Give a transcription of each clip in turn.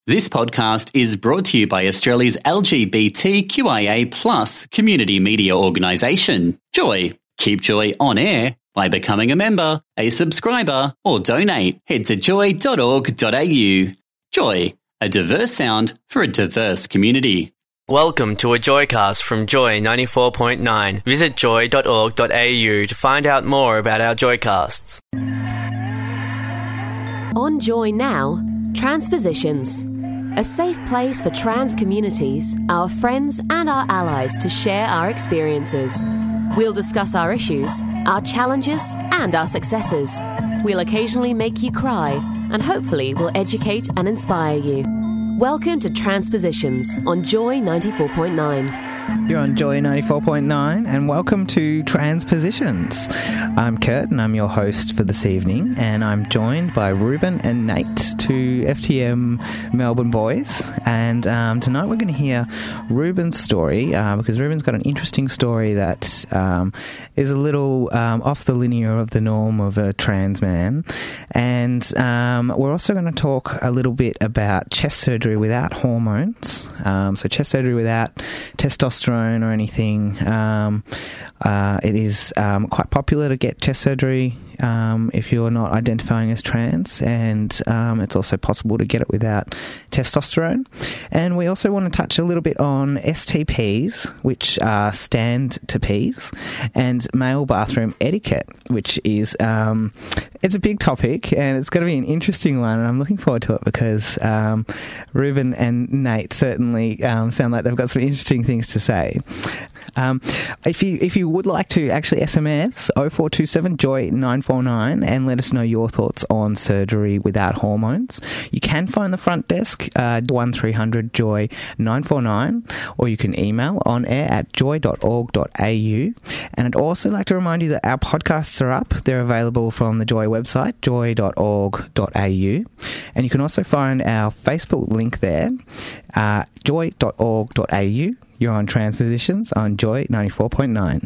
This podcast is brought to you by Australia's LGBTQIA+ community media organisation, Joy. Keep Joy on air by becoming a member, a subscriber, or donate. Head to joy.org.au. Joy, a diverse sound for a diverse community. Welcome to a Joycast from Joy 94.9. Visit joy.org.au to find out more about our Joycasts. On Joy Now, Transpositions. A safe place for trans communities, our friends and our allies to share our experiences. We'll discuss our issues, our challenges and our successes. We'll occasionally make you cry and hopefully we'll educate and inspire you. Welcome to Transpositions on Joy 94.9. You're on Joy 94.9 and welcome to Transpositions. I'm Kurt and I'm your host for this evening, and I'm joined by Ruben and Nate, two FTM Melbourne boys, and tonight we're going to hear Ruben's story because Ruben's got an interesting story that is a little off the linear of the norm of a trans man, and we're also going to talk a little bit about chest surgery without hormones, so chest surgery without testosterone or anything. It is quite popular to get chest surgery if you're not identifying as trans, and it's also possible to get it without testosterone. And we also want to touch a little bit on STPs, which are stand to Ps, and male bathroom etiquette, which is it's a big topic and it's going to be an interesting one, and I'm looking forward to it because Ruben and Nate certainly sound like they've got some interesting things to say. If you would like to actually SMS 0427 Joy 949 and let us know your thoughts on surgery without hormones, you can phone the front desk 1300 Joy 949, or you can email on air at joy.org.au. And I'd also like to remind you that our podcasts are up. They're available from the Joy website, joy.org.au, and you can also find our Facebook link there, joy.org.au. You're on Transpositions on Joy 94.9.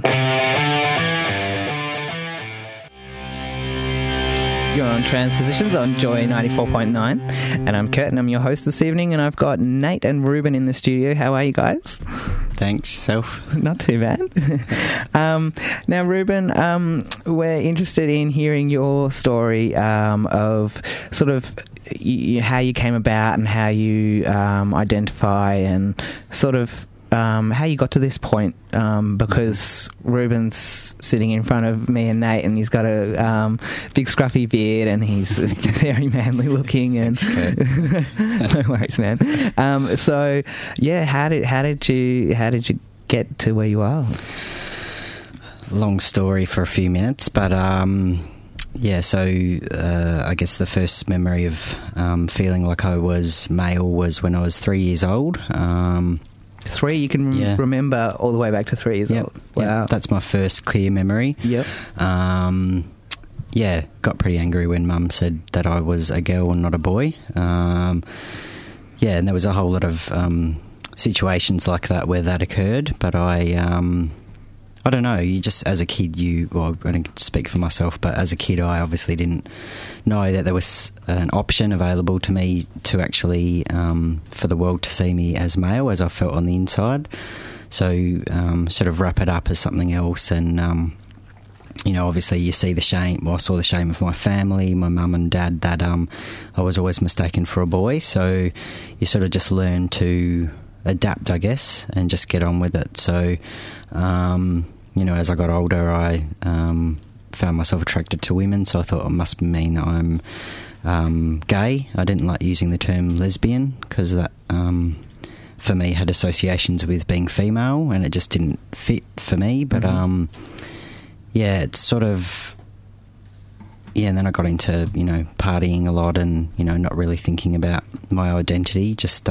You're on Transpositions on Joy 94.9. And I'm Kurt and I'm your host this evening, and I've got Nate and Ruben in the studio. How are you guys? Thanks, yourself. Not too bad. Now, Ruben, we're interested in hearing your story of sort of how you came about and how you identify, and sort of how you got to this point, because Ruben's sitting in front of me and Nate, and he's got a big scruffy beard, and he's very manly looking. And no worries, man. So yeah, how did you get to where you are? Long story for a few minutes, but yeah. So I guess the first memory of feeling like I was male was when I was 3 years old. 3, you can remember all the way back to 3 years old. Wow. Yep. That's my first clear memory. Yep. Yeah, got pretty angry when Mum said that I was a girl and not a boy. And there was a whole lot of situations like that where that occurred, but I don't know, you just, as a kid, I don't speak for myself, but as a kid I obviously didn't know that there was an option available to me to actually, for the world to see me as male, as I felt on the inside. So sort of wrap it up as something else, and, obviously you see the shame, well, I saw the shame of my family, my mum and dad, that I was always mistaken for a boy, so you sort of just learn to adapt, I guess, and just get on with it. So, as I got older, I found myself attracted to women, so I thought it must mean I'm gay. I didn't like using the term lesbian because that, for me, had associations with being female, and it just didn't fit for me. But, it's sort of... Yeah, and then I got into, partying a lot and, not really thinking about my identity, just...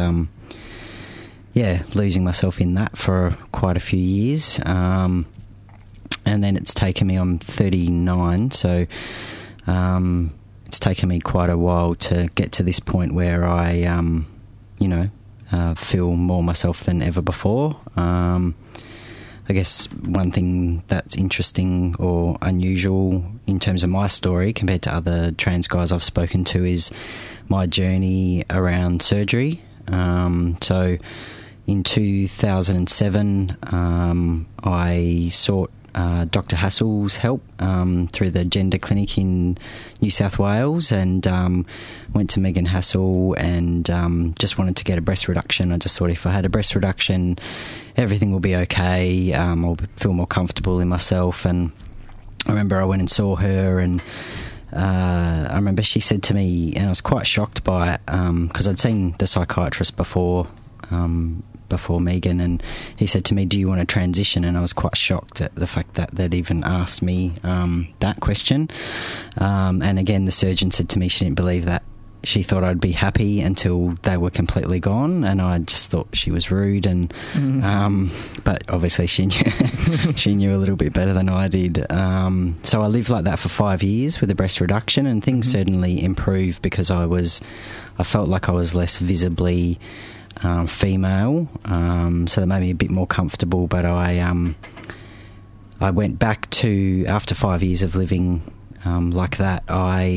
losing myself in that for quite a few years. And then it's taken me, I'm 39, so it's taken me quite a while to get to this point where I, feel more myself than ever before. I guess one thing that's interesting or unusual in terms of my story compared to other trans guys I've spoken to is my journey around surgery. So in 2007, I sought Dr. Hassell's help through the Gender Clinic in New South Wales, and went to Megan Hassell and just wanted to get a breast reduction. I just thought if I had a breast reduction, everything will be okay. I'll feel more comfortable in myself. And I remember I went and saw her, and I remember she said to me, and I was quite shocked by it, because I'd seen the psychiatrist before Megan, and he said to me, do you want to transition? And I was quite shocked at the fact that they'd even asked me that question. And again, the surgeon said to me she didn't believe that. She thought I'd be happy until they were completely gone, and I just thought she was rude. And but obviously she knew a little bit better than I did. So I lived like that for 5 years with a breast reduction, and things certainly improved because I felt like I was less visibly female, so that made me a bit more comfortable. But I went back to, after 5 years of living like that,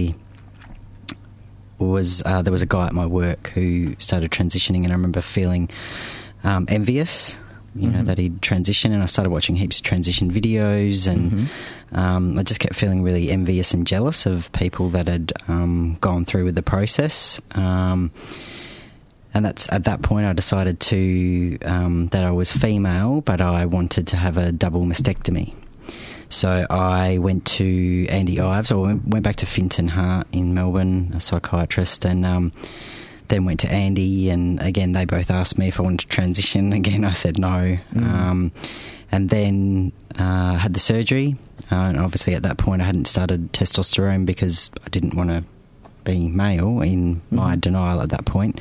there was a guy at my work who started transitioning, and I remember feeling envious, you know, that he'd transitioned, and I started watching heaps of transition videos, and I just kept feeling really envious and jealous of people that had gone through with the process. And that's at that point I decided that I was female, but I wanted to have a double mastectomy. So I went to Andy Ives, or went back to Finton Hart in Melbourne, a psychiatrist, and then went to Andy, and again they both asked me if I wanted to transition. Again I said no. And then had the surgery, and obviously at that point I hadn't started testosterone because I didn't want to be male in my denial at that point.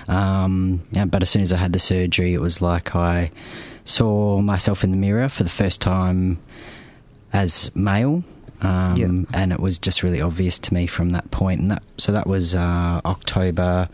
But as soon as I had the surgery, it was like I saw myself in the mirror for the first time as male, and it was just really obvious to me from that point. And that was October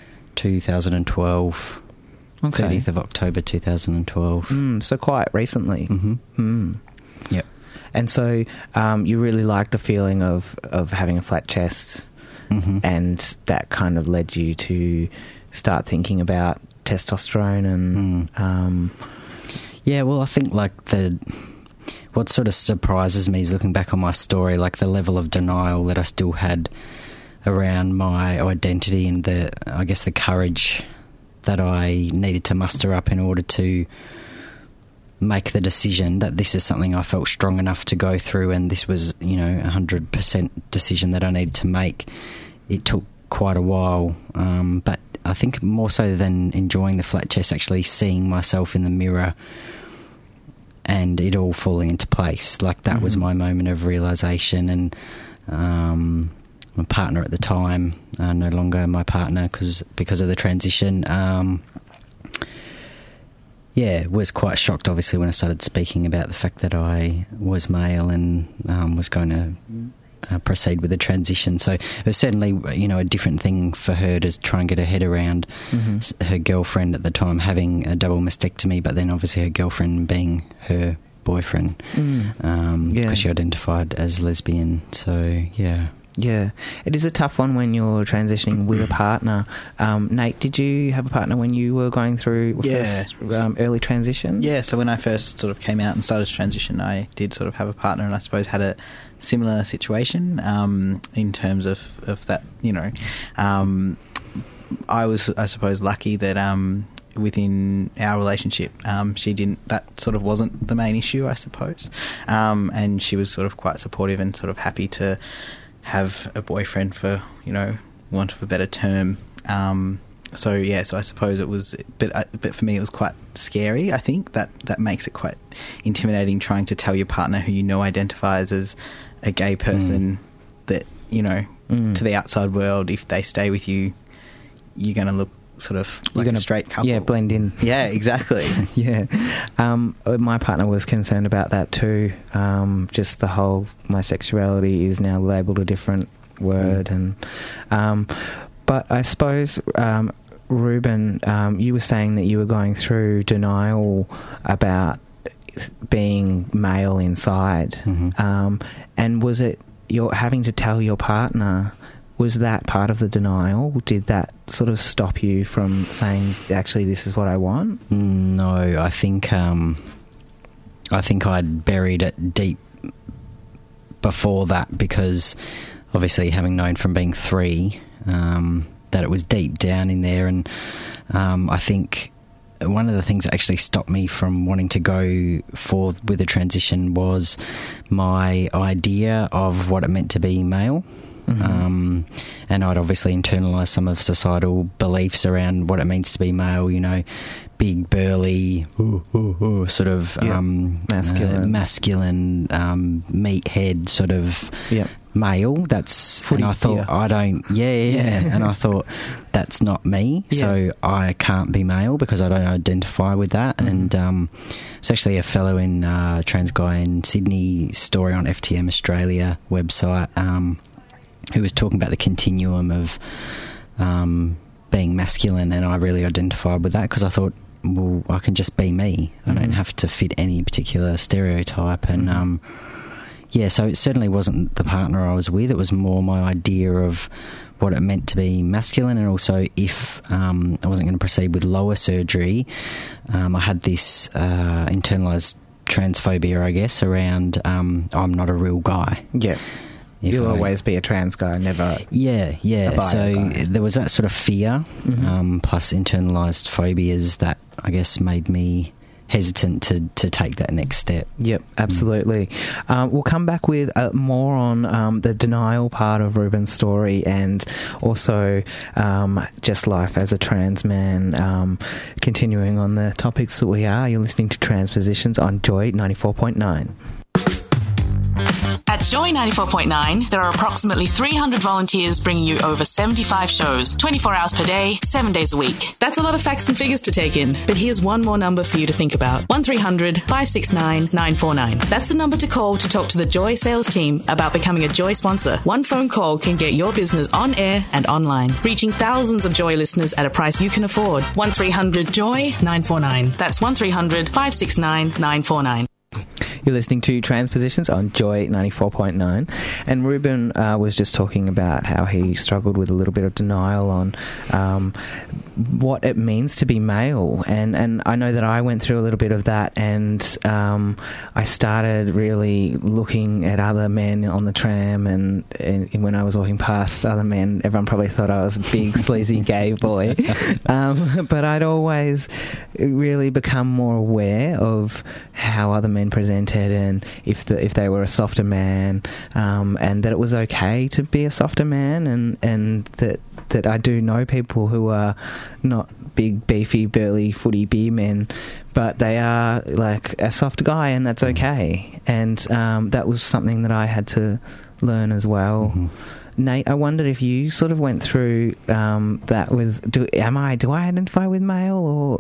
2012, 30th of October 2012. So quite recently. Yep. And so you really liked the feeling of having a flat chest, and that kind of led you to start thinking about testosterone and... Yeah, well, I think like what sort of surprises me is looking back on my story, like the level of denial that I still had around my identity, and the courage that I needed to muster up in order to make the decision that this is something I felt strong enough to go through, and this was, 100% decision that I needed to make. It took quite a while, but I think more so than enjoying the flat chest, actually seeing myself in the mirror and it all falling into place. Like that was my moment of realisation. And my partner at the time, no longer my partner because of the transition, was quite shocked obviously when I started speaking about the fact that I was male and was going to proceed with the transition. So it was certainly, a different thing for her to try and get her head around. Her girlfriend at the time having a double mastectomy, but then obviously her girlfriend being her boyfriend, because she identified as lesbian. So, yeah. Yeah, it is a tough one when you're transitioning with a partner. Nate, did you have a partner when you were going through first early transition? Yeah, so when I first sort of came out and started to transition, I did sort of have a partner, and I suppose had a similar situation in terms of that, I was, I suppose, lucky that within our relationship, that sort of wasn't the main issue, I suppose, and she was sort of quite supportive and sort of happy to have a boyfriend for, want of a better term. So I suppose it was, but for me it was quite scary. I think that makes it quite intimidating, trying to tell your partner who identifies as a gay person that, to the outside world, if they stay with you, you're going to look sort of like a straight couple. Yeah, blend in. Yeah, exactly. Yeah. My partner was concerned about that too. Just the whole, my sexuality is now labelled a different word. But I suppose, Ruben, you were saying that you were going through denial about being male inside. And was it you're having to tell your partner? Was that part of the denial? Did that sort of stop you from saying, actually, this is what I want? No, I think I'd buried it deep before that, because obviously having known from being 3 that it was deep down in there. And I think one of the things that actually stopped me from wanting to go forward with the transition was my idea of what it meant to be male. And I'd obviously internalised some of societal beliefs around what it means to be male, you know, big, burly, sort of masculine, meathead sort of male. That's footy, and I thought I don't, and I thought that's not me, so I can't be male because I don't identify with that. And it's actually a fellow in trans guy in Sydney story on FTM Australia website. Who was talking about the continuum of being masculine, and I really identified with that because I thought, well, I can just be me. I don't have to fit any particular stereotype. And so it certainly wasn't the partner I was with. It was more my idea of what it meant to be masculine, and also if I wasn't going to proceed with lower surgery, I had this internalised transphobia, I guess, around I'm not a real guy. Yeah. You'll always be a trans guy, never. Yeah. So there was that sort of fear, plus internalised phobias that I guess made me hesitant to take that next step. Yep, absolutely. We'll come back with more on the denial part of Ruben's story, and also just life as a trans man. Continuing on the topics that we are, you're listening to Transpositions on Joy 94.9. At Joy 94.9, there are approximately 300 volunteers bringing you over 75 shows, 24 hours per day, 7 days a week. That's a lot of facts and figures to take in, but here's one more number for you to think about. 1300 569 949. That's the number to call to talk to the Joy sales team about becoming a Joy sponsor. One phone call can get your business on air and online, reaching thousands of Joy listeners at a price you can afford. 1300 Joy 949. That's 1300 569 949. You're listening to Transpositions on Joy 94.9, and Ruben was just talking about how he struggled with a little bit of denial on what it means to be male, and I know that I went through a little bit of that, and I started really looking at other men on the tram, and when I was walking past other men, everyone probably thought I was a big sleazy gay boy, but I'd always really become more aware of how other men presented, and if they were a softer man, and that it was okay to be a softer man, and that I do know people who are not big, beefy, burly, footy beer men, but they are like a soft guy, and that's okay. And that was something that I had to learn as well. Nate, I wondered if you sort of went through that with, do I identify with male, or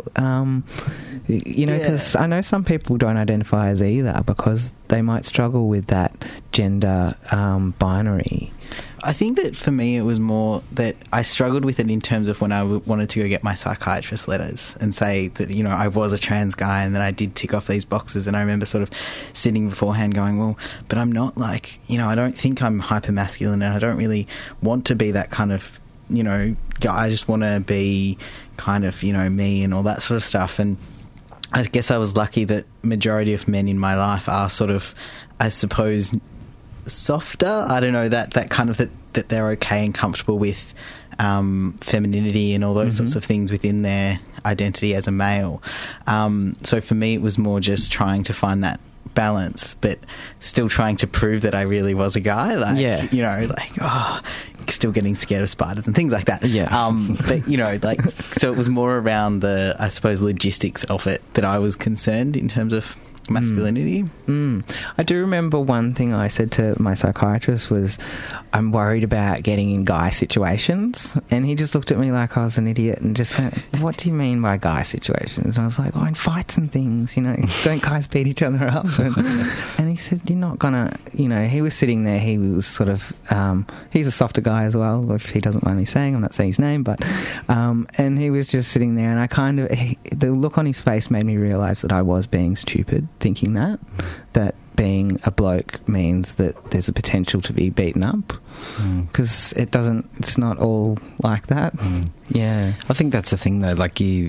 because I know some people don't identify as either because they might struggle with that gender binary. I think that for me it was more that I struggled with it in terms of when I wanted to go get my psychiatrist letters and say that, you know, I was a trans guy and that I did tick off these boxes, and I remember sort of sitting beforehand going, well, but I'm not, like, you know, I don't think I'm hyper-masculine, and I don't really want to be that kind of, you know, guy. I just want to be kind of, you know, me and all that sort of stuff. And I guess I was lucky that majority of men in my life are sort of, I suppose, softer. I don't know, that kind of that they're okay and comfortable with femininity and all those sorts of things within their identity as a male. So for me, it was more just trying to find that balance, but still trying to prove that I really was a guy. Like, you know, like, still getting scared of spiders and things like that. But, you know, like, so it was more around the, I suppose, logistics of it that I was concerned in terms of masculinity. I do remember one thing I said to my psychiatrist was, I'm worried about getting in guy situations, and he just looked at me like I was an idiot and just went, what do you mean by guy situations? And I was like, in fights and things, you know, don't guys beat each other up? And he said, you're not gonna, you know, he was sitting there, he was sort of he's a softer guy as well, if he doesn't mind me saying, I'm not saying his name, but and he was just sitting there, and I kind of, the look on his face made me realise that I was being stupid. thinking that being a bloke means that there's a potential to be beaten up, because it's not all like that. Yeah, I think that's the thing though, like we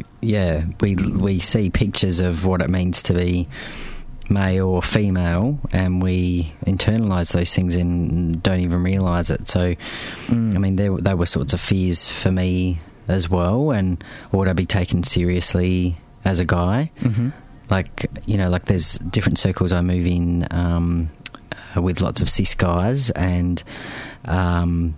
see pictures of what it means to be male or female, and we internalise those things and don't even realise it. So I mean, there were sorts of fears for me as well, and would I be taken seriously as a guy? Like, you know, like there's different circles I move in with lots of cis guys, and I'm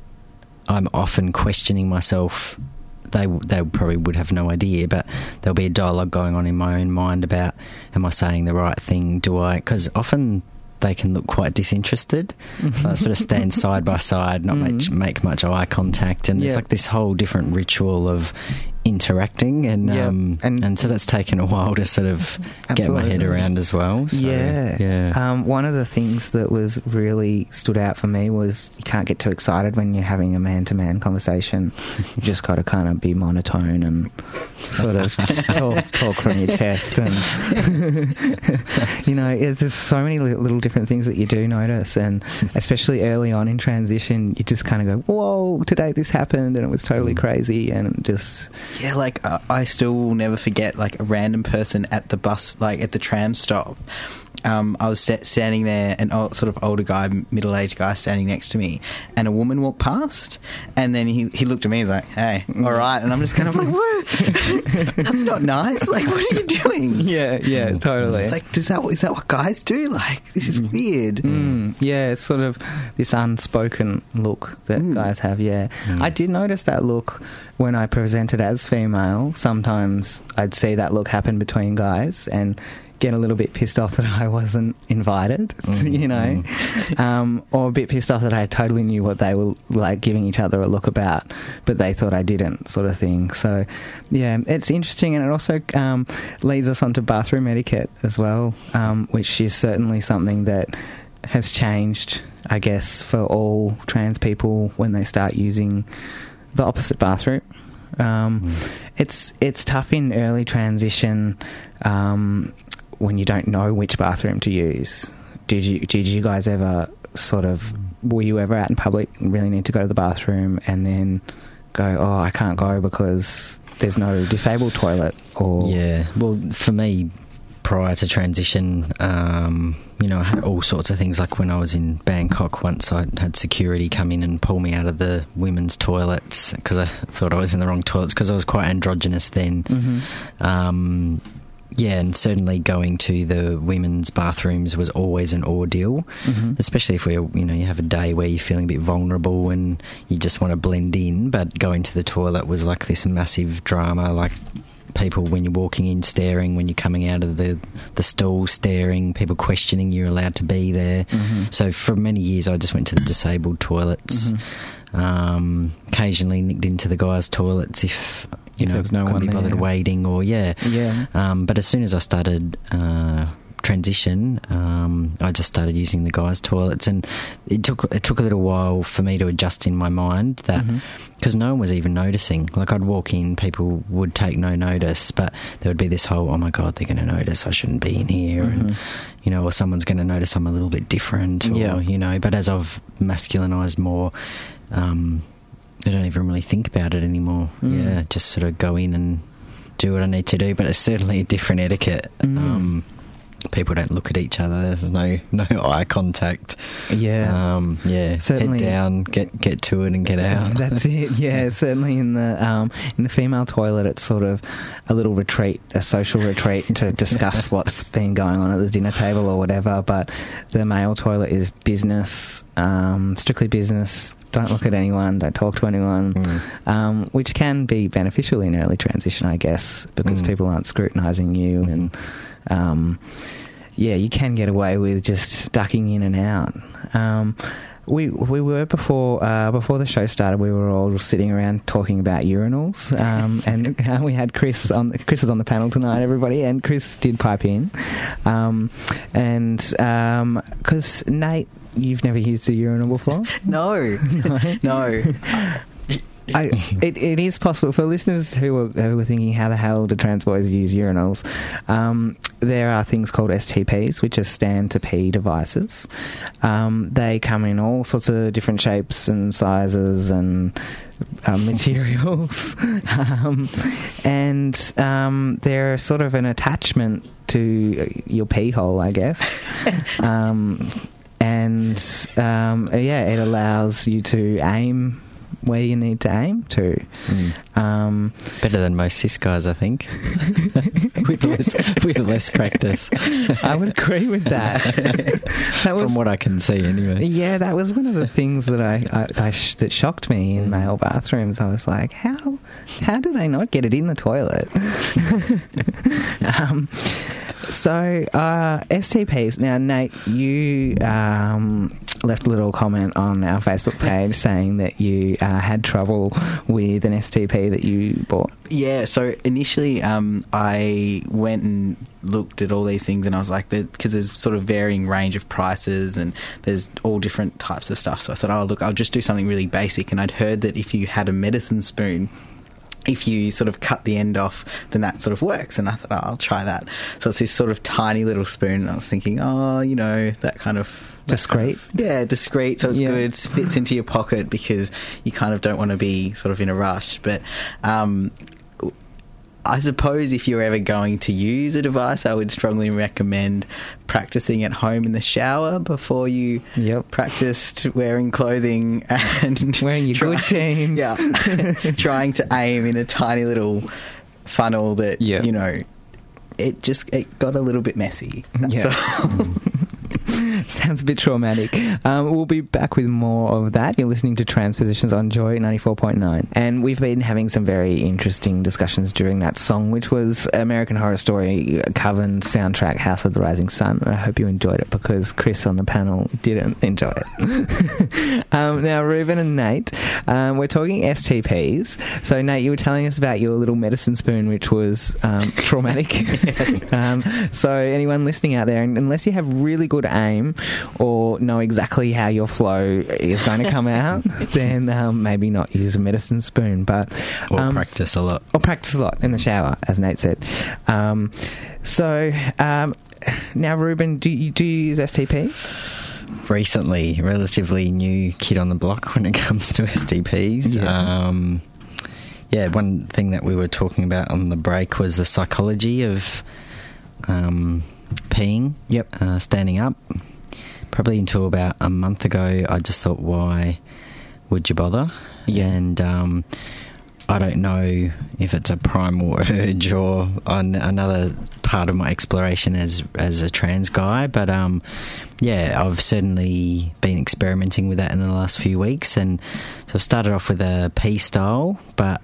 often questioning myself. They probably would have no idea, but there'll be a dialogue going on in my own mind about, am I saying the right thing? Do I? Because often they can look quite disinterested. Sort of stand side by side, not make much eye contact, and there's like this whole different ritual of interacting, and so that's taken a while to sort of get my head around as well. So, one of the things that was really stood out for me was you can't get too excited when you're having a man-to-man conversation. You just got to kind of be monotone and sort of just talk from your chest, and you know, there's so many little different things that you do notice, and especially early on in transition, you just kind of go, whoa, today this happened and it was totally crazy, and just... Yeah, like, I still will never forget, like, a random person at the bus, like, at the tram stop. I was standing there, an sort of older guy, middle-aged guy standing next to me, and a woman walked past, and then he looked at me, he's like, hey, all right, and I'm just kind of like, what? That's not nice. Like, what are you doing? Yeah, totally. It's like, is that what guys do? Like, this is weird. Yeah, it's sort of this unspoken look that guys have, I did notice that look when I presented as female. Sometimes I'd see that look happen between guys and get a little bit pissed off that I wasn't invited, you know, or a bit pissed off that I totally knew what they were like giving each other a look about, but they thought I didn't, sort of thing. So, yeah, it's interesting, and it also leads us on to bathroom etiquette as well, which is certainly something that has changed, I guess, for all trans people when they start using the opposite bathroom. It's tough in early transition when you don't know which bathroom to use. Did you guys ever were you ever out in public and really need to go to the bathroom and then go, oh, I can't go because there's no disabled toilet? Or well, for me, prior to transition, you know, I had all sorts of things. Like when I was in Bangkok once, I had security come in and pull me out of the women's toilets because I thought I was in the wrong toilets, because I was quite androgynous then. And certainly going to the women's bathrooms was always an ordeal, especially if you have a day where you're feeling a bit vulnerable and you just want to blend in, but going to the toilet was like this massive drama, like people when you're walking in staring, when you're coming out of the stall staring, people questioning you're allowed to be there. So for many years I just went to the disabled toilets. Occasionally nicked into the guys' toilets if there was no one couldn't be bothered waiting, or but as soon as I started transition, I just started using the guys' toilets, and it took a little while for me to adjust in my mind that, because no one was even noticing. Like, I'd walk in, people would take no notice, but there would be this whole, oh my god, they're going to notice, I shouldn't be in here, and or someone's going to notice I'm a little bit different, or but as I've masculinized more, I don't even really think about it anymore. Just sort of go in and do what I need to do, but it's certainly a different etiquette. People don't look at each other. There's no eye contact. Certainly. Head down, get to it, and get out. That's it. Yeah, certainly in the female toilet, it's sort of a little retreat, a social retreat to discuss what's been going on at the dinner table or whatever. But the male toilet is business, strictly business. Don't look at anyone, don't talk to anyone, which can be beneficial in early transition, I guess, because people aren't scrutinising you, and you can get away with just ducking in and out. We were before the show started, we were all sitting around talking about urinals, and we had Chris is on the panel tonight, everybody, and Chris did pipe in, and because Nate, you've never used a urinal before? No. It is possible for listeners who are thinking, how the hell do trans boys use urinals? There are things called STPs, which are stand-to-pee devices. They come in all sorts of different shapes and sizes and materials. And they're sort of an attachment to your pee hole, I guess. It allows you to aim where you need to aim to. Better than most cis guys, I think. with less practice. I would agree with that. From what I can see, anyway. Yeah, that was one of the things that that shocked me in male bathrooms. I was like, how do they not get it in the toilet? So, STPs. Now, Nate, you left a little comment on our Facebook page saying that you had trouble with an STP that you bought. Yeah, so initially I went and looked at all these things, and I was like, because there's sort of varying range of prices and there's all different types of stuff. So I thought, I'll just do something really basic. And I'd heard that if you had a medicine spoon, if you sort of cut the end off, then that sort of works. And I thought, I'll try that. So it's this sort of tiny little spoon, and I was thinking, that kind of... Discreet? Discreet, so it's good. It fits into your pocket because you kind of don't want to be sort of in a rush. But I suppose if you're ever going to use a device, I would strongly recommend practicing at home in the shower before you practiced wearing clothing and... wearing your good jeans. Yeah. Trying to aim in a tiny little funnel that, it got a little bit messy. That's all. Sounds a bit traumatic. We'll be back with more of that. You're listening to Transpositions on Joy 94.9. And we've been having some very interesting discussions during that song, which was American Horror Story cover soundtrack, House of the Rising Sun. I hope you enjoyed it, because Chris on the panel didn't enjoy it. Now, Ruben and Nate, we're talking STPs. So, Nate, you were telling us about your little medicine spoon, which was traumatic. So anyone listening out there, unless you have really good aim or know exactly how your flow is going to come out, then maybe not use a medicine spoon. Or practice a lot. Or practice a lot in the shower, as Nate said. Now, Ruben, do you use STPs? Recently, relatively new kid on the block when it comes to STPs. One thing that we were talking about on the break was the psychology of peeing, standing up. Probably until about a month ago, I just thought, why would you bother? And I don't know if it's a primal urge or another part of my exploration as a trans guy, but I've certainly been experimenting with that in the last few weeks. And so I started off with a pee style, but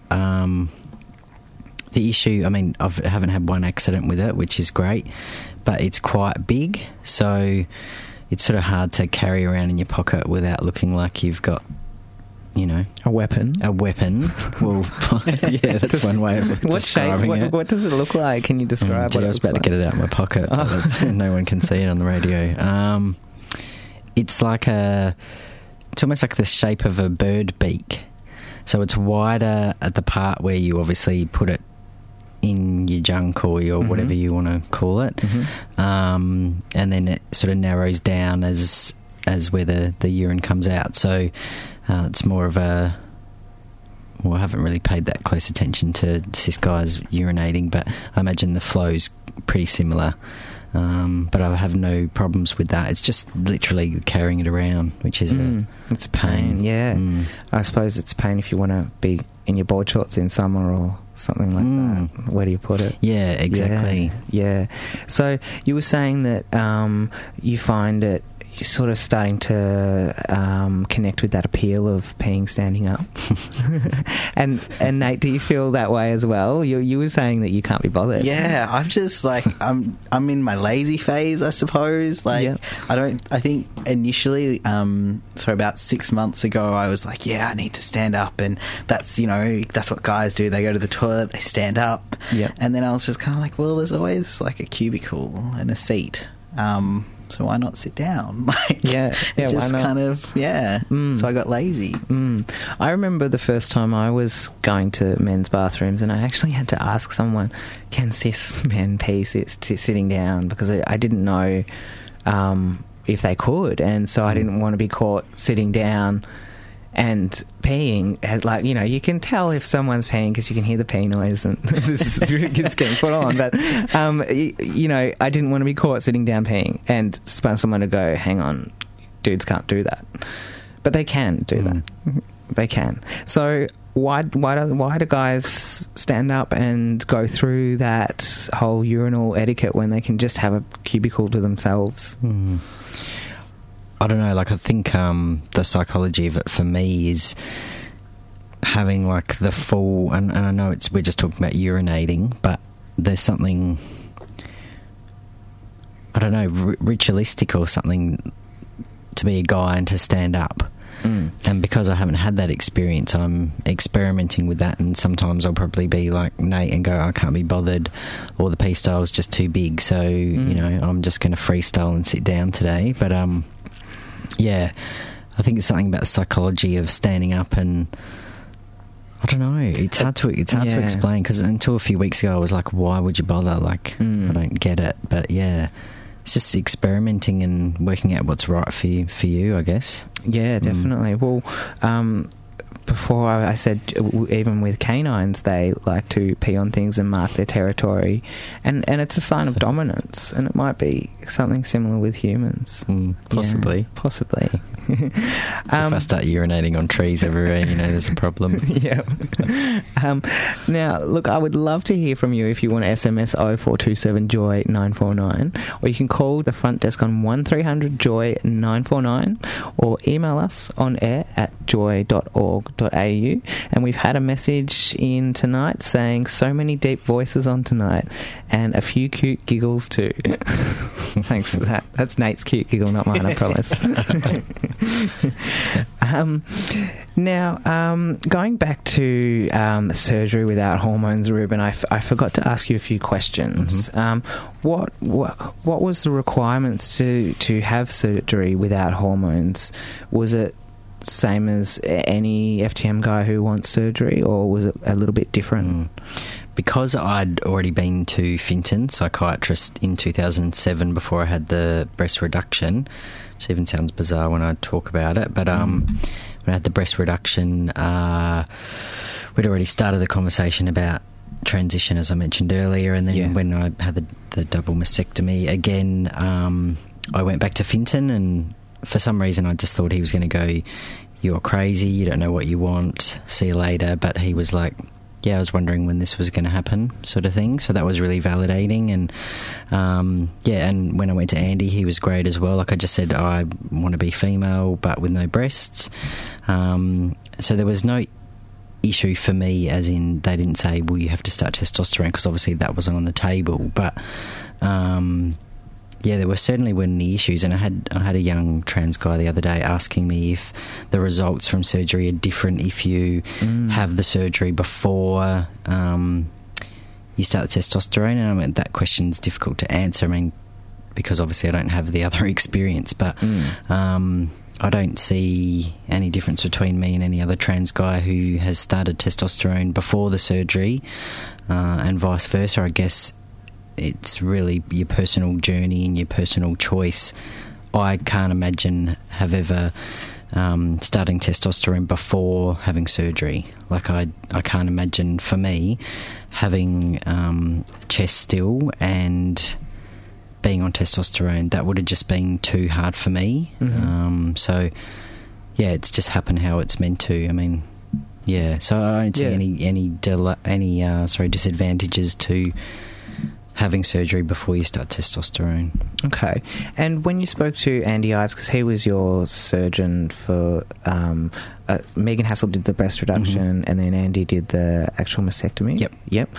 the issue, I haven't had one accident with it, which is great, but it's quite big, so it's sort of hard to carry around in your pocket without looking like you've got, a weapon. Well, that's one way of describing it. What does it look like? Can you describe what I was about to get it out of my pocket, but no one can see it on the radio. It's almost like the shape of a bird beak. So it's wider at the part where you obviously put it in your junk or your whatever you want to call it, and then it sort of narrows down as where the urine comes out. So it's more of I haven't really paid that close attention to cis guys urinating, but I imagine the flow's pretty similar. But I have no problems with that. It's just literally carrying it around, which is it's a pain. Yeah, I suppose it's a pain if you want to be in your board shorts in summer or something like that. Where do you put it? Yeah, exactly. Yeah. So you were saying that you find it sort of starting to connect with that appeal of peeing standing up. and Nate, do you feel that way as well? You were saying that you can't be bothered. Yeah, I'm just like I'm in my lazy phase, I suppose. I think initially, so about 6 months ago, I was like, I need to stand up, and that's what guys do. They go to the toilet, they stand up, and then I was just kind of like, well, there's always like a cubicle and a seat. so why not sit down? Yeah, it just why not? kind of, so I got lazy. I remember the first time I was going to men's bathrooms, and I actually had to ask someone, can cis men pee sitting down? Because I didn't know if they could, and so I didn't want to be caught sitting down and peeing. Like, you know, you can tell if someone's peeing because you can hear the pee noise, and this is it's getting put on. But you know, I didn't want to be caught sitting down peeing and someone to go, hang on, dudes can't do that. But they can do that. They can. So why do guys stand up and go through that whole urinal etiquette when they can just have a cubicle to themselves? I don't know, like, I think the psychology of it for me is having, like, the full, and I know we're just talking about urinating, but there's something, I don't know, ritualistic or something to be a guy and to stand up. And because I haven't had that experience, I'm experimenting with that, and sometimes I'll probably be like Nate and go, I can't be bothered, or the pee style's just too big, so, you know, I'm just going to freestyle and sit down today. But, yeah, I think it's something about the psychology of standing up, and I don't know, it's hard to explain, because until a few weeks ago I was like, why would you bother? Like, I don't get it. But yeah, it's just experimenting and working out what's right for you, I guess. Yeah, definitely. Well, before I said even with canines they like to pee on things and mark their territory, and it's a sign of dominance, and it might be something similar with humans. Possibly. Yeah, possibly. If I start urinating on trees everywhere, you know, there's a problem. Yeah. Now, look, I would love to hear from you if you want to SMS 0427 Joy 949, or you can call the front desk on 1300 Joy 949, or email us on air at joy.org.au. And we've had a message in tonight saying so many deep voices on tonight, and a few cute giggles too. Thanks for that. That's Nate's cute giggle, not mine, I promise. Now, going back to surgery without hormones, Ruben, I forgot to ask you a few questions. What was the requirements to have surgery without hormones? Was it same as any FTM guy who wants surgery, or was it a little bit different? Because I'd already been to Finton, psychiatrist, in 2007 before I had the breast reduction, which even sounds bizarre when I talk about it, but when I had the breast reduction, we'd already started the conversation about transition, as I mentioned earlier, and then when I had the double mastectomy again, I went back to Finton, and for some reason I just thought he was going to go, you're crazy, you don't know what you want, see you later. But he was like, yeah, I was wondering when this was going to happen, sort of thing. So that was really validating. And and when I went to Andy, he was great as well. Like I just said, I want to be female but with no breasts. So there was no issue for me, as in they didn't say, well, you have to start testosterone, because obviously that wasn't on the table. But there weren't any issues, and I had a young trans guy the other day asking me if the results from surgery are different if you have the surgery before you start the testosterone, and I mean, that question's difficult to answer. I mean, because obviously I don't have the other experience, but I don't see any difference between me and any other trans guy who has started testosterone before the surgery, and vice versa. I guess it's really your personal journey and your personal choice. I can't imagine have ever starting testosterone before having surgery. Like I can't imagine, for me, having chest still and being on testosterone. That would have just been too hard for me. So yeah, it's just happened how it's meant to. I mean, yeah. So I don't see any disadvantages to having surgery before you start testosterone. Okay. And when you spoke to Andy Ives, because he was your surgeon for Megan Hassel did the breast reduction, and then Andy did the actual mastectomy? Yep.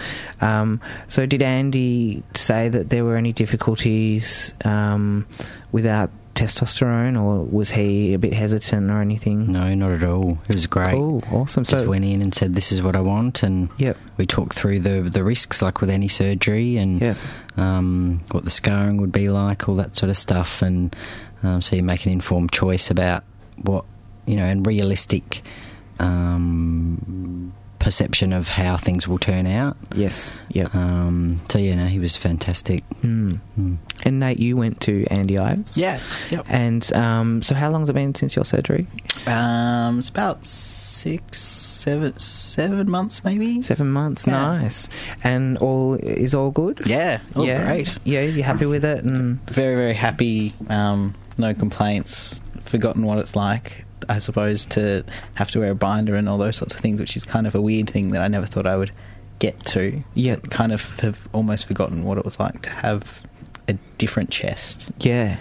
So did Andy say that there were any difficulties without testosterone, or was he a bit hesitant or anything? No, not at all. It was great. Cool, awesome. Just went in and said, this is what I want, and we talked through the risks, like with any surgery, and what the scarring would be like, all that sort of stuff, and so you make an informed choice about what, and realistic perception of how things will turn out. Yes, yep. So, he was fantastic. And Nate, you went to Andy Ives? Yeah, yep. And so how long's it been since your surgery? It's about 7 months maybe. 7 months, nice. And all good? Yeah, all's great. Yeah, you're happy with it? And very, very happy, no complaints, forgotten what it's like, I suppose, to have to wear a binder and all those sorts of things, which is kind of a weird thing that I never thought I would get to. Yeah. Kind of have almost forgotten what it was like to have a different chest. Yeah.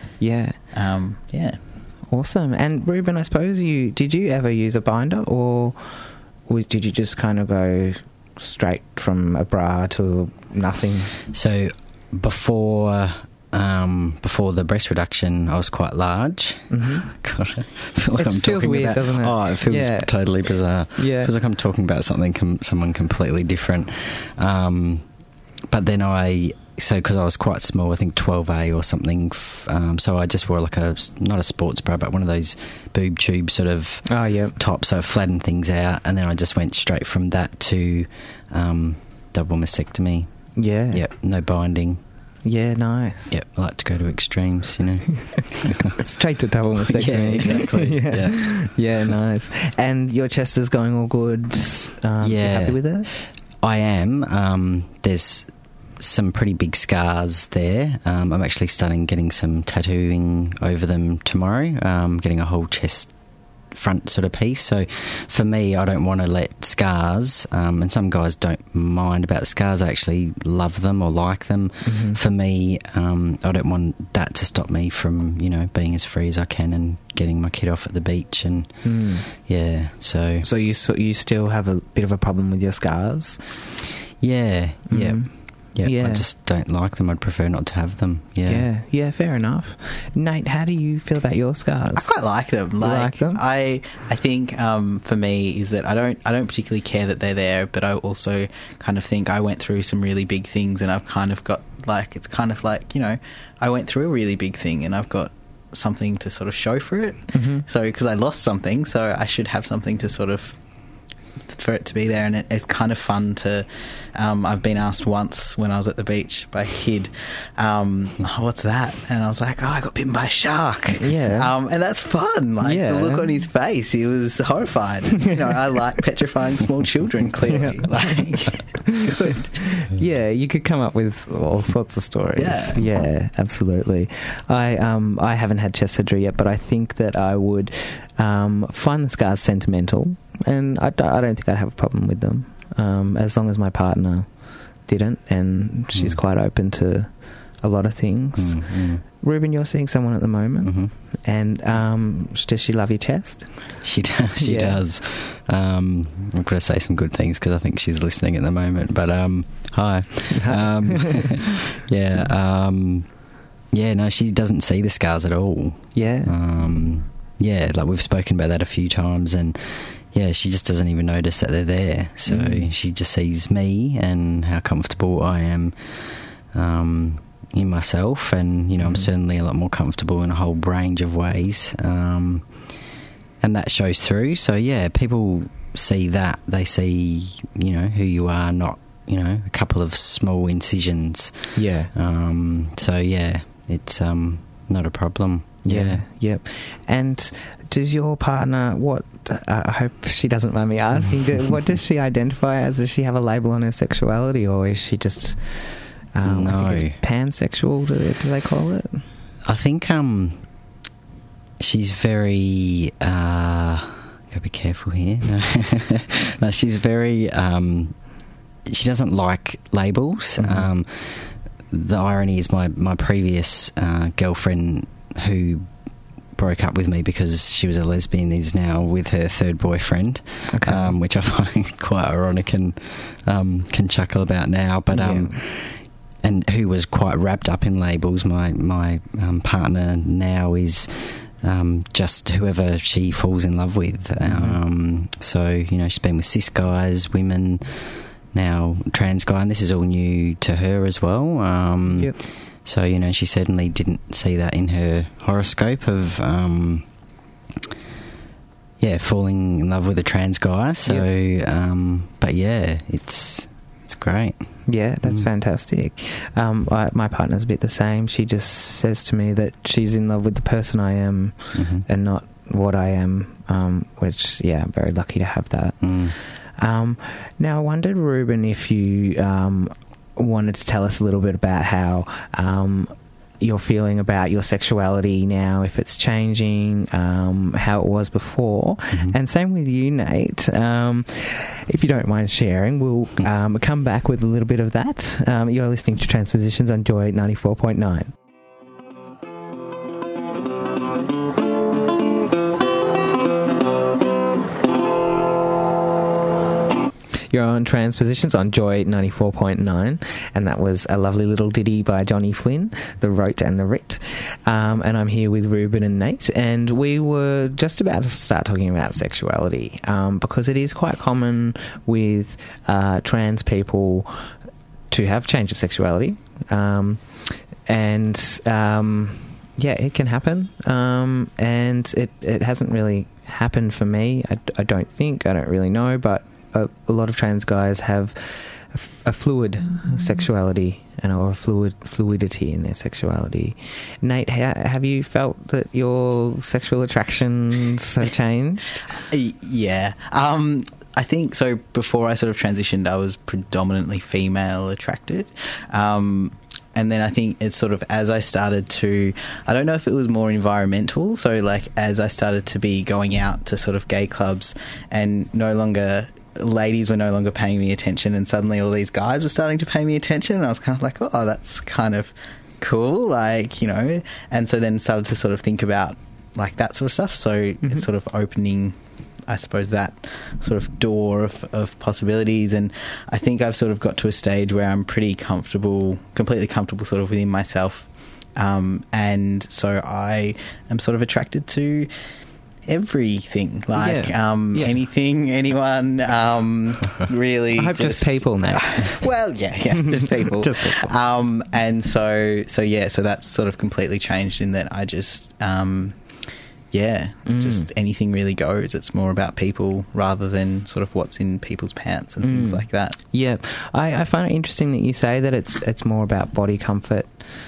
Awesome. And Ruben, I suppose did you ever use a binder, or did you just kind of go straight from a bra to nothing? So before the breast reduction, I was quite large. Mm-hmm. God, I feel like it feels weird, doesn't it? Oh, it feels totally bizarre. Yeah. It feels like I'm talking about someone completely different. But then because I was quite small, I think 12A or something, so I just wore like not a sports bra, but one of those boob tube sort of top, so it flattened things out, and then I just went straight from that to double mastectomy. Yeah. Yep, no binding. Yeah, nice. Yep, I like to go to extremes, Straight to double mastectomy. Yeah, exactly. Yeah, nice. And your chest is going all good? You happy with it? I am. There's some pretty big scars there. I'm actually starting getting some tattooing over them tomorrow, getting a whole chest front sort of piece. So for me, I don't want to let scars, and some guys don't mind about scars, I actually love them or like them. Mm-hmm. For me, I don't want that to stop me from being as free as I can and getting my kid off at the beach. And so you still have a bit of a problem with your scars? Yeah. I just don't like them. I'd prefer not to have them. Yeah, fair enough. Nate, how do you feel about your scars? I quite like them. You like them? I think for me is that I don't particularly care that they're there, but I also kind of think I went through some really big things, and I've kind of got it's kind of like I went through a really big thing, and I've got something to sort of show for it. Mm-hmm. So because I lost something, so I should have something to sort of for it to be there, and it's kind of fun to I've been asked once when I was at the beach by a kid, what's that? And I was like, I got bitten by a shark. And that's fun. The look on his face, he was horrified. I like petrifying small children, clearly. Good. Yeah, you could come up with all sorts of stories. Yeah, absolutely. I haven't had chest surgery yet, but I think that I would find the scars sentimental, and I don't think I'd have a problem with them, as long as my partner didn't, and she's quite open to a lot of things. Mm-hmm. Ruben, you're seeing someone at the moment, and does she love your chest? She does. She does. I'm going to say some good things because I think she's listening at the moment. But hi. No, she doesn't see the scars at all. Like we've spoken about that a few times, and she just doesn't even notice that they're there. So she just sees me and how comfortable I am in myself, and I'm certainly a lot more comfortable in a whole range of ways, and that shows through. So people see that, they see who you are, not a couple of small incisions. It's not a problem. Yep. And does your partner, I hope she doesn't mind me asking, what does she identify as? Does she have a label on her sexuality, or is she just, no. I think it's pansexual, do they call it? I think she's very, gotta be careful here. No, she's very, she doesn't like labels. Mm-hmm. The irony is my previous girlfriend, who broke up with me because she was a lesbian, is now with her third boyfriend, which I find quite ironic and can chuckle about now. But and who was quite wrapped up in labels. My partner now is just whoever she falls in love with. So, you know, she's been with cis guys, women, now trans guy, and this is all new to her as well. Yep. So, you know, she certainly didn't see that in her horoscope of, falling in love with a trans guy. So, but yeah, it's great. Yeah, that's fantastic. My partner's a bit the same. She just says to me that she's in love with the person I am and not what I am, which, I'm very lucky to have that. Now, I wondered, Ruben, if you wanted to tell us a little bit about how you're feeling about your sexuality now, if it's changing, how it was before. And same with you, Nate. If you don't mind sharing, we'll come back with a little bit of that. You're listening to Transpositions on Joy 94.9. You're on Transpositions on Joy 94.9, and that was a lovely little ditty by Johnny Flynn, The Rote and the Writ. And I'm here with Ruben and Nate, and we were just about to start talking about sexuality, because it is quite common with trans people to have change of sexuality. It can happen, and it hasn't really happened for me. I don't think. I don't really know, but a lot of trans guys have a fluid sexuality or a fluidity in their sexuality. Nate, have you felt that your sexual attractions have changed? Yeah. I think so. Before I sort of transitioned, I was predominantly female attracted. And then I think it's sort of as I started to, I don't know if it was more environmental. So like as I started to be going out to sort of gay clubs and ladies were no longer paying me attention, and suddenly all these guys were starting to pay me attention, and I was kind of like, oh, that's kind of cool, like, you know. And so then started to sort of think about like that sort of stuff. So it's sort of opening, I suppose, that sort of door of possibilities. And I think I've sort of got to a stage where I'm pretty comfortable, completely comfortable sort of within myself. And so I am sort of attracted to everything, like anything, anyone, really. I hope just people now. Well, just people. Just people. And so that's sort of completely changed in that I just just anything really goes. It's more about people rather than sort of what's in people's pants and things like that. Yeah, I find it interesting that you say that it's more about body comfort.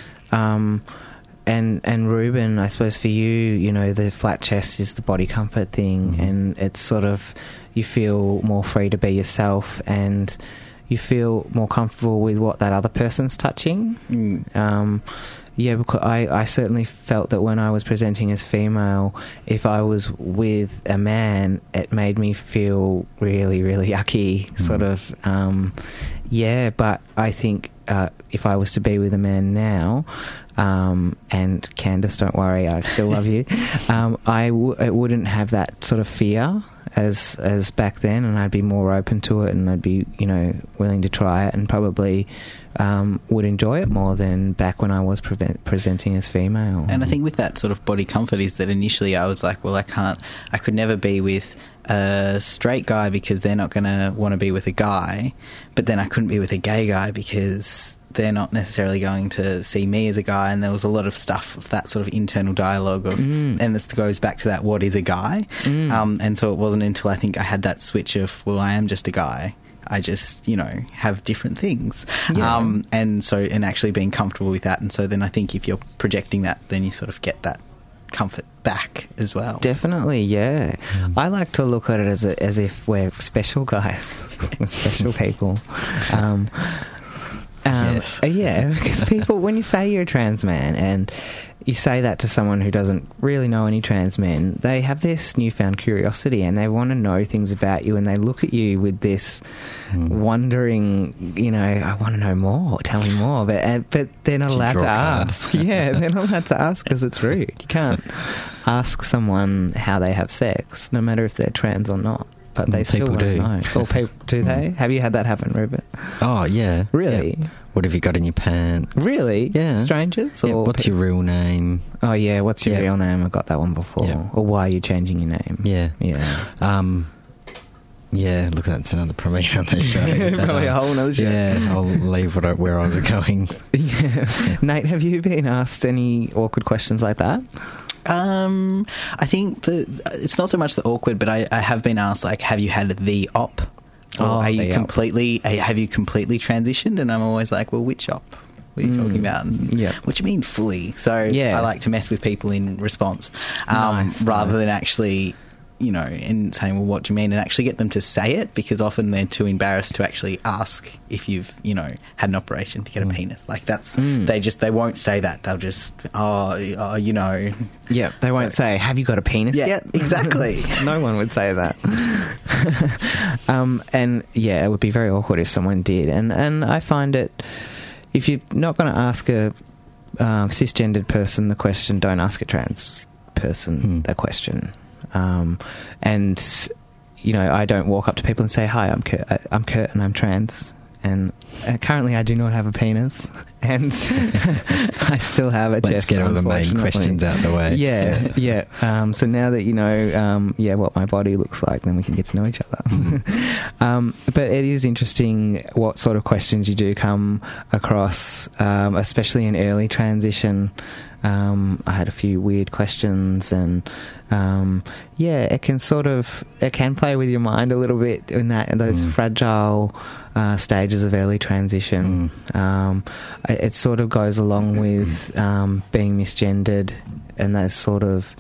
And Ruben, I suppose for you, you know, the flat chest is the body comfort thing, and it's sort of, you feel more free to be yourself, and you feel more comfortable with what that other person's touching. Because I certainly felt that when I was presenting as female, if I was with a man, it made me feel really, really yucky, sort of. But I think if I was to be with a man now, and Candace, don't worry, I still love you, it wouldn't have that sort of fear as back then, and I'd be more open to it, and I'd be, you know, willing to try it, and probably would enjoy it more than back when I was presenting as female. And I think with that sort of body comfort is that initially I was like, well, I could never be with a straight guy because they're not going to want to be with a guy, but then I couldn't be with a gay guy because they're not necessarily going to see me as a guy. And there was a lot of stuff, that sort of internal dialogue of, and this goes back to that, what is a guy? And so it wasn't until I think I had that switch of, well, I am just a guy. I just, you know, have different things. And actually being comfortable with that. And so then I think if you're projecting that, then you sort of get that comfort back as well. Definitely, yeah. I like to look at it as if we're special guys, special people. Yes. Yeah, because people, when you say you're a trans man and you say that to someone who doesn't really know any trans men, they have this newfound curiosity and they want to know things about you, and they look at you with this wondering, you know, I want to know more, tell me more, but they're not allowed to ask. Yeah, they're not allowed to ask because it's rude. You can't ask someone how they have sex, no matter if they're trans or not. But they still want to know. Or people, do they? Have you had that happen, Rupert? Oh, yeah. Really? Yeah. what have you got in your pants? Really? Yeah. Strangers? Yeah, Or what's your real name? Oh, yeah, what's your Yeah. real name? I got that one before. Yeah. Or why are you changing your name? Yeah. Yeah. Yeah, look, that's probably another show. Probably a whole nother show. Yeah, I'll leave where I was going. Yeah. Nate, have you been asked any awkward questions like that? I think it's not so much the awkward, but I have been asked, like, have you had the op? Or Oh, have the you op. completely transitioned? And I'm always like, well, which op? What are you talking about? And yeah. What do you mean fully? So Yeah. I like to mess with people in response, Nice, rather nice. than actually, and saying, well, what do you mean? And actually get them to say it, because often they're too embarrassed to actually ask if you've, had an operation to get a penis. Like that's, they won't say that. They'll just, Yeah, they won't say, have you got a penis Yeah, yet? exactly. No one would say that. And yeah, it would be very awkward if someone did. And I find it, if you're not going to ask a cisgendered person the question, don't ask a trans person the question. And I don't walk up to people and say, hi, I'm Kurt and I'm trans. And currently I do not have a penis. And I still have a chest. Let's get all the main questions out the way. Yeah. So now that you know, what my body looks like, then we can get to know each other. But it is interesting what sort of questions you do come across, especially in early transition. I had a few weird questions, and it can play with your mind a little bit in those fragile stages of early transition. It sort of goes along with being misgendered, and those sort of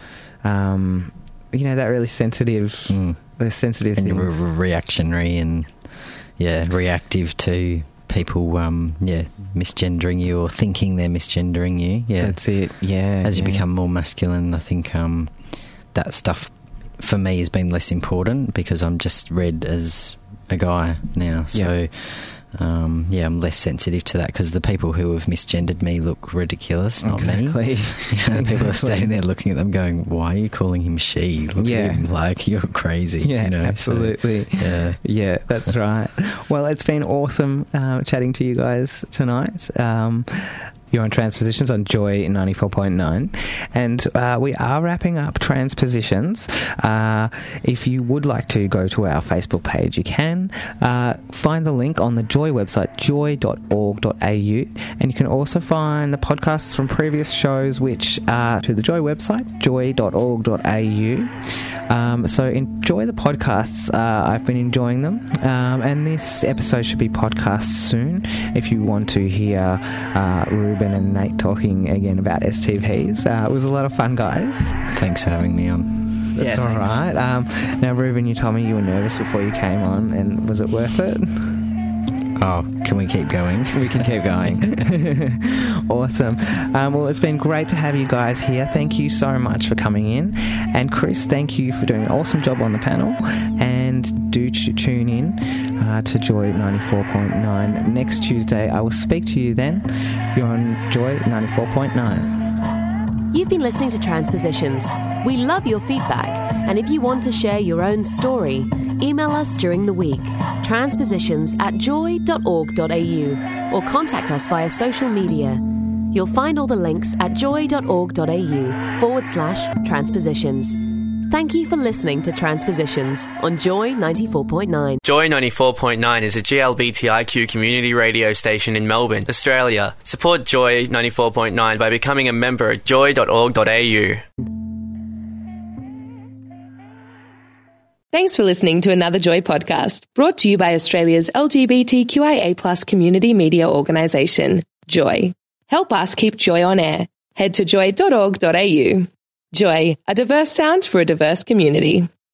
that really sensitive, those sensitive and things. you're reactionary and reactive to people misgendering you or thinking they're misgendering you. Yeah, That's it. Yeah, as you become more masculine, I think that stuff for me has been less important because I'm just read as a guy now. So I'm less sensitive to that because the people who have misgendered me look ridiculous, not me. People are standing there looking at them going, why are you calling him she? Look at him, like, you're crazy. Yeah, absolutely. So, yeah, that's right. Well, it's been awesome chatting to you guys tonight. You're on Transpositions on Joy 94.9, and we are wrapping up Transpositions. If you would like to go to our Facebook page, you can find the link on the Joy website, joy.org.au, and you can also find the podcasts from previous shows, which are to the Joy website, joy.org.au. So enjoy the podcasts. I've been enjoying them, and this episode should be podcast soon. If you want to hear Ruben and Nate talking again about STPs, it was a lot of fun, guys. thanks for having me on. That's all right. Now, Ruben, you told me you were nervous before you came on, and was it worth it? Oh, can we keep going? We can keep going. Awesome. Well, it's been great to have you guys here. Thank you so much for coming in. And Chris, thank you for doing an awesome job on the panel. And do tune in to Joy 94.9 next Tuesday. I will speak to you then. You're on Joy 94.9. You've been listening to Transpositions. We love your feedback, and if you want to share your own story, email us during the week, transpositions@joy.org.au, or contact us via social media. You'll find all the links at joy.org.au/transpositions. Thank you for listening to Transpositions on Joy 94.9. Joy 94.9 is a GLBTIQ community radio station in Melbourne, Australia. Support Joy 94.9 by becoming a member at joy.org.au. Thanks for listening to another Joy podcast, brought to you by Australia's LGBTQIA+ community media organisation, Joy. Help us keep Joy on air. Head to joy.org.au. Joy, a diverse sound for a diverse community.